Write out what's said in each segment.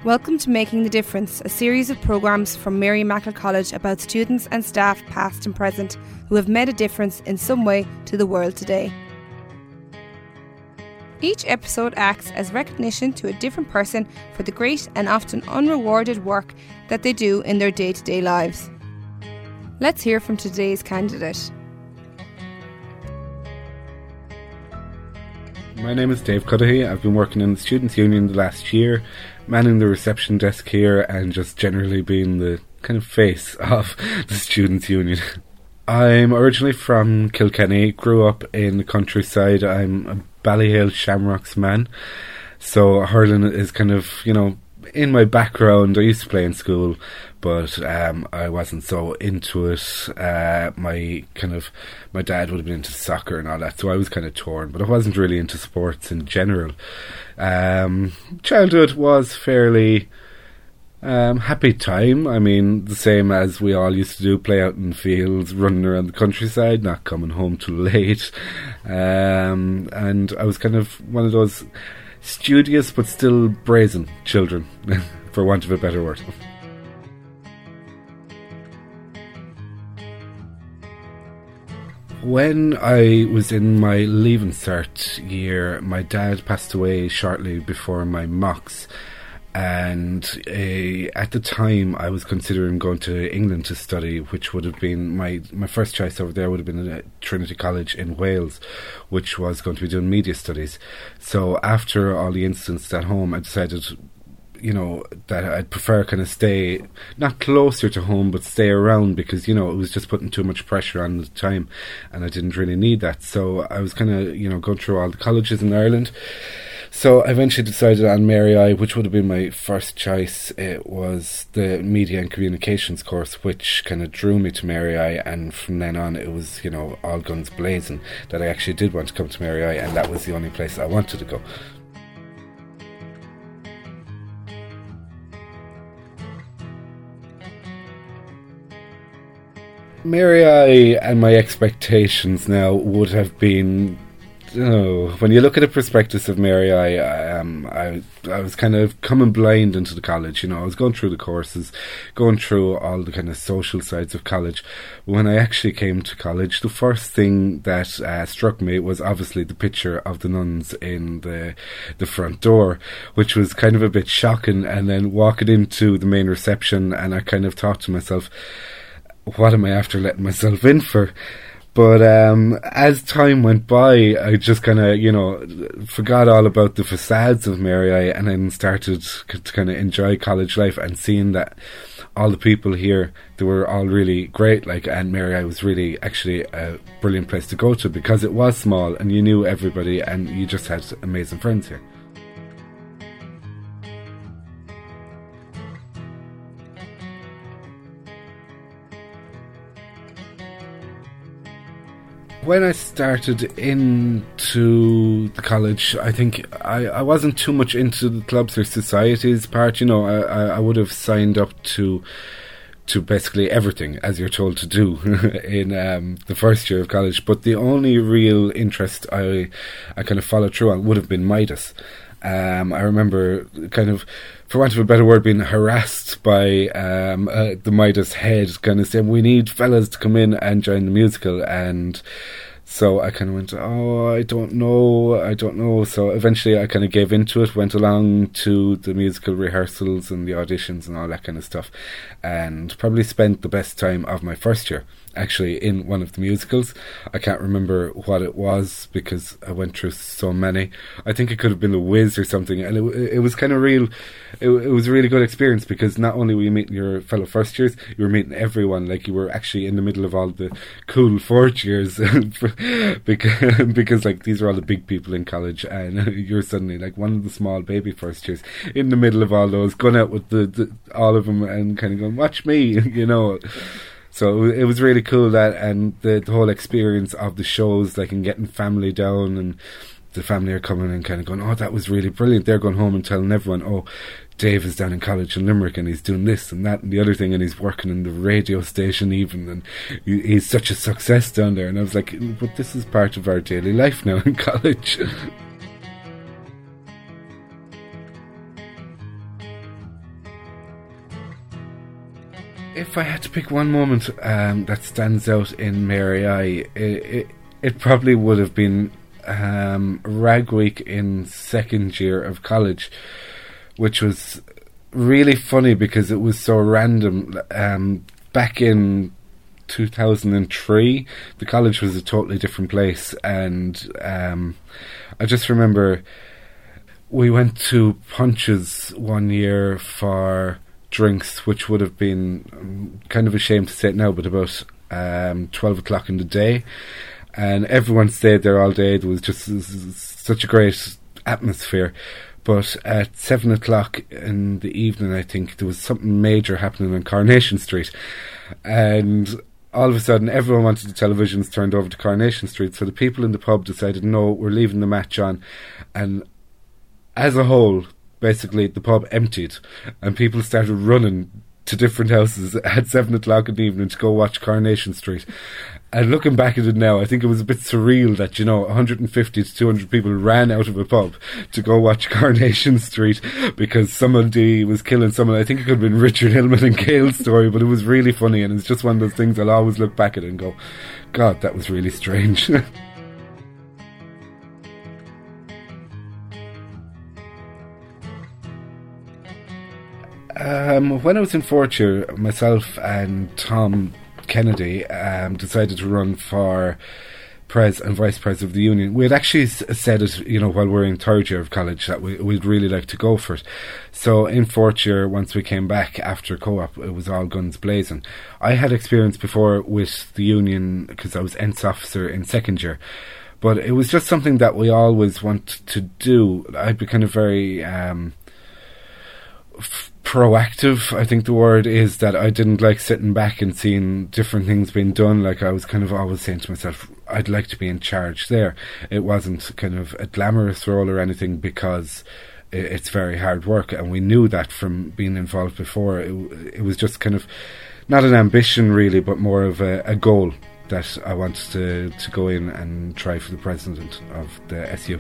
Welcome to Making the Difference, a series of programmes from Mary Immaculate College about students and staff past and present who have made a difference in some way to the world today. Each episode acts as recognition to a different person for the great and often unrewarded work that they do in their day-to-day lives. Let's hear from today's candidate. My name is Dave Cudahy. I've been working in the Students' Union the last year, manning the reception desk here and just generally being the kind of face of the Students' Union. I'm originally from Kilkenny, grew up in the countryside. I'm a Ballyhale Shamrocks man, so hurling is kind of, in my background. I used to play in school, but I wasn't so into it. My dad would have been into soccer and all that, so I was kind of torn, but I wasn't really into sports in general. Childhood was fairly happy time. I mean, the same as we all used to do, play out in the fields, running around the countryside, not coming home too late. And I was kind of one of those studious but still brazen children, for want of a better word. When I was in my Leaving Cert year, my dad passed away shortly before my mocks, and at the time I was considering going to England to study, which would have been my first choice over there would have been at Trinity College in Wales, which was going to be doing media studies. So after all the incidents at home, I decided that I'd prefer kind of stay, not closer to home, but stay around, because, it was just putting too much pressure on the time, and I didn't really need that. So I was kind of, going through all the colleges in Ireland. So I eventually decided on Mary I, which would have been my first choice. It was the Media and Communications course, which kind of drew me to Mary I, and from then on it was, all guns blazing that I actually did want to come to Mary I, and that was the only place I wanted to go. Mary I and my expectations now would have been, when you look at the prospectus of Mary I was kind of coming blind into the college. I was going through the courses, going through all the kind of social sides of college. When I actually came to college, the first thing that struck me was obviously the picture of the nuns in the front door, which was kind of a bit shocking. And then walking into the main reception, and I kind of thought to myself, what am I after letting myself in for? But as time went by, I just kind of, forgot all about the facades of Mary I, and then started to kind of enjoy college life and seeing that all the people here, they were all really great. And Mary I was really actually a brilliant place to go to, because it was small and you knew everybody and you just had amazing friends here. When I started into the college, I think I wasn't too much into the clubs or societies part. I would have signed up to basically everything, as you're told to do in the first year of college. But the only real interest I kind of followed through on would have been Midas. I remember kind of, for want of a better word, being harassed by the Midas head, kind of saying, we need fellas to come in and join the musical. And so I kind of went, I don't know. So eventually I kind of gave into it, went along to the musical rehearsals and the auditions and all that kind of stuff, and probably spent the best time of my first year actually in one of the musicals. I can't remember what it was because I went through so many. I think it could have been The Wiz or something, and it was kind of real. It was a really good experience, because not only were you meeting your fellow first years, you were meeting everyone. You were actually in the middle of all the cool fourth years because these are all the big people in college, and you're suddenly one of the small baby first years in the middle of all those, going out with the all of them and kind of going, watch me, So it was really cool, that, and the whole experience of the shows, and getting family down, and the family are coming and kind of going, that was really brilliant. They're going home and telling everyone, Dave is down in college in Limerick and he's doing this and that and the other thing, and he's working in the radio station even, and he's such a success down there. And I was like, but this is part of our daily life now in college. If I had to pick one moment that stands out in Mary I, it probably would have been Rag Week in second year of college, which was really funny because it was so random. Back in 2003, the college was a totally different place, and I just remember we went to Punch's one year for drinks, which would have been, kind of ashamed to say it now, but about 12 o'clock in the day, and everyone stayed there all day. There was just such a great atmosphere. But at 7 o'clock in the evening, I think, there was something major happening on Coronation Street, and all of a sudden everyone wanted the televisions turned over to Coronation Street, so the people in the pub decided, no, we're leaving the match on, and as a whole, basically the pub emptied and people started running to different houses at 7 o'clock in the evening to go watch Coronation Street. And looking back at it now, I think it was a bit surreal that, 150 to 200 people ran out of a pub to go watch Coronation Street because somebody was killing someone. I think it could have been Richard Hillman and Gail's story, but it was really funny, and it's just one of those things I'll always look back at it and go, God, that was really strange. When I was in fourth year, myself and Tom Kennedy decided to run for Pres and Vice Pres of the Union. We had actually said it, while we were in third year of college, that we'd really like to go for it. So in fourth year, once we came back after co-op, it was all guns blazing. I had experience before with the Union because I was ENTS officer in second year. But it was just something that we always wanted to do. I'd be kind of very proactive, I think the word is, that I didn't like sitting back and seeing different things being done. Like, I was kind of always saying to myself, I'd like to be in charge there. It wasn't kind of a glamorous role or anything because it's very hard work, and we knew that from being involved before. It was just kind of not an ambition really, but more of a goal that I wanted to go in and try for the president of the SU.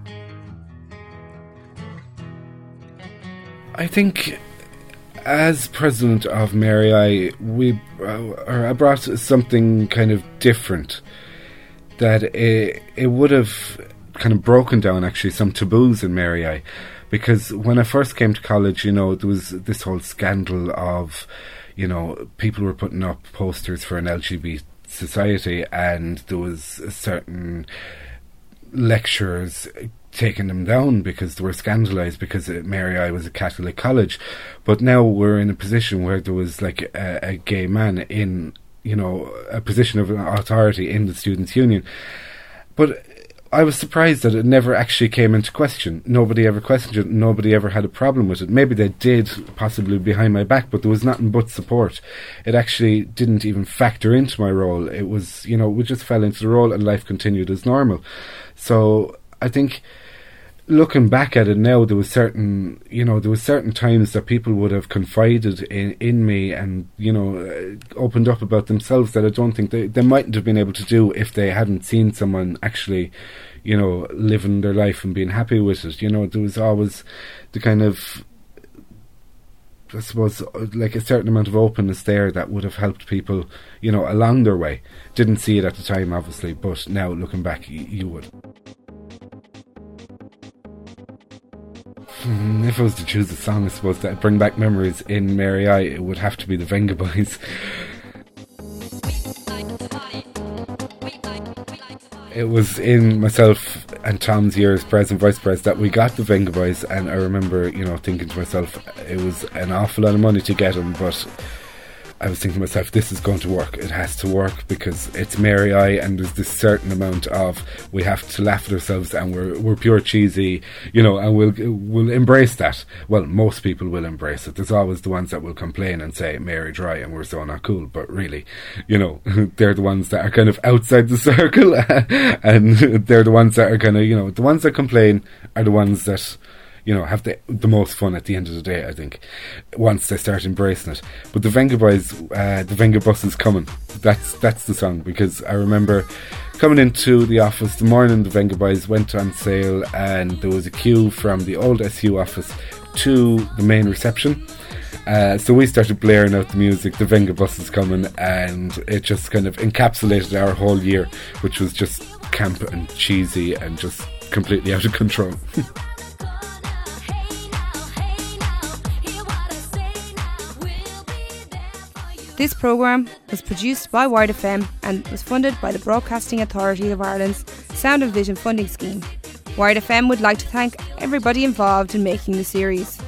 I think as president of Mary I, I brought something kind of different, that it would have kind of broken down actually some taboos in Mary I, because when I first came to college, there was this whole scandal of, people were putting up posters for an LGBT society, and there was a certain lecturers taking them down because they were scandalised because Mary I was a Catholic college. But now we're in a position where there was like a gay man in, a position of authority in the Students' Union. But I was surprised that it never actually came into question. Nobody ever questioned it. Nobody ever had a problem with it. Maybe they did, possibly behind my back, but there was nothing but support. It actually didn't even factor into my role. It was, we just fell into the role and life continued as normal. So I think, looking back at it now, there was certain times that people would have confided in me and, opened up about themselves that I don't think they mightn't have been able to do if they hadn't seen someone actually, living their life and being happy with it. There was always the kind of, I suppose, like a certain amount of openness there that would have helped people, along their way. Didn't see it at the time, obviously, but now looking back, you would. If I was to choose a song, I suppose, that bring back memories in Mary I, it would have to be the Vengaboys. It was in myself and Tom's year as Pres and Vice Pres that we got the Vengaboys, and I remember, thinking to myself, it was an awful lot of money to get them, but I was thinking to myself, this is going to work. It has to work because it's Mary I, and there's this certain amount of, we have to laugh at ourselves, and we're pure cheesy, and we'll embrace that. Well, most people will embrace it. There's always the ones that will complain and say Mary Dry and we're so not cool, but really, they're the ones that are kind of outside the circle, and they're the ones that are kind of, the ones that complain are the ones that, have the most fun at the end of the day, I think, once they start embracing it. But the Vengaboys, the Vengabus is coming. That's the song, because I remember coming into the office the morning the Vengaboys went on sale, and there was a queue from the old SU office to the main reception, So we started blaring out the music, the Venga bus is coming, and it just kind of encapsulated our whole year, which was just camp and cheesy and just completely out of control. This programme was produced by Wide FM and was funded by the Broadcasting Authority of Ireland's Sound and Vision funding scheme. Wide FM would like to thank everybody involved in making the series.